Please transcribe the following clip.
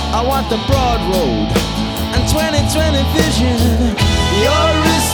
I want the broad road and 20/20 vision. You're